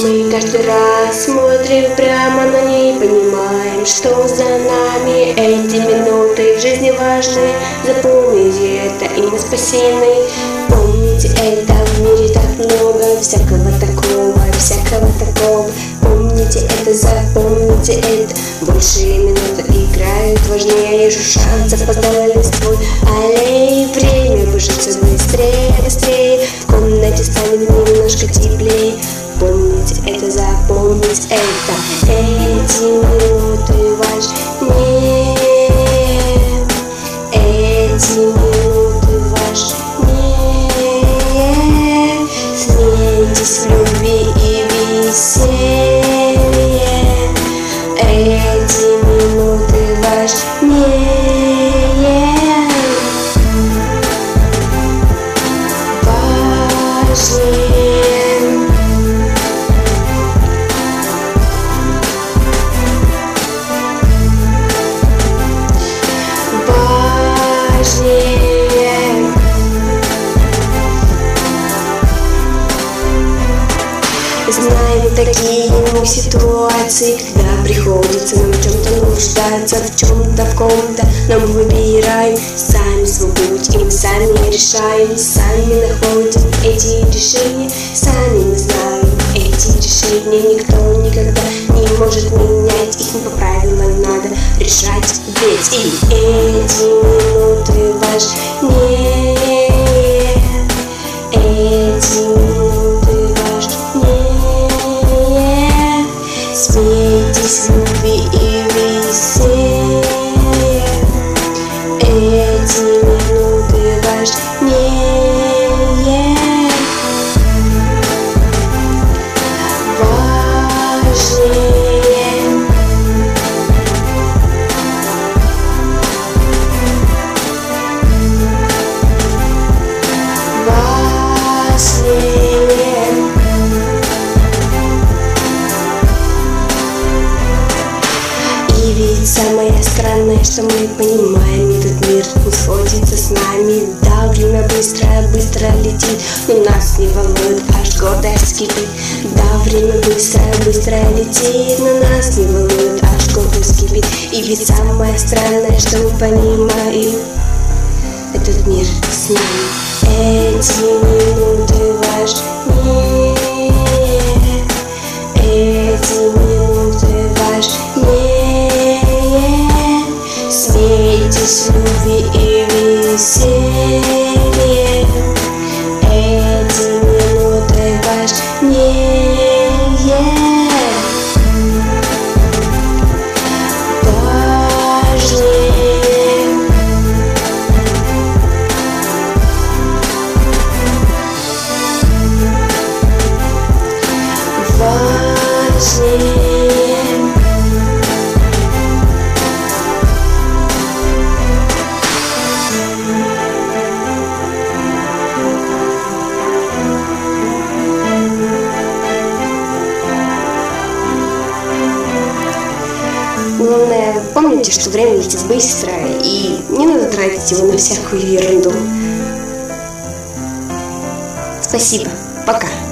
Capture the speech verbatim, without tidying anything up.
Мы каждый раз смотрим прямо на ней, понимаем, что за нами эти минуты в жизни важны. Запомните это, и мы спасены. Помните это, в мире так много всякого такого, всякого такого. Помните это, запомните это. Большие минуты играют важнее, шанс запоздала листвой. Аллей, время бежит все быстрее, быстрее. В комнате станет немножко теплее. Помните это, запомните это. Эти минуты важнее. Эти минуты важнее. Смейтесь в любви и веселье. Эти минуты важнее. Важнее. Знаем такие мы ситуации, когда приходится нам в чем-то нуждаться, в чем-то, в ком-то, но мы выбираем сами свой путь, и мы сами решаем, сами находим эти решения, сами мы знаем эти решения. Никто никогда не может менять их, не по правилам надо решать, ведь и эти минуты важнее. Эти минуты важнее. Смейтесь в любви и веселье. Эти минуты важнее. Важнее. И ведь самое странное, что мы понимаем, этот мир не сходится с нами. Да, время быстро, быстро летит, но нас не волнует, аж гордость кипит. Да, время быстро, быстро летит, но нас не волнует, аж гордость кипит. И ведь самое странное, что мы понимаем, этот мир с нами. Эти минуты важнее. Эти минуты важнее. Смейтесь в любви и веселье. Эти минуты важнее. Главное, помните, что время летит быстро, и не надо тратить его на всякую ерунду. Спасибо. Пока.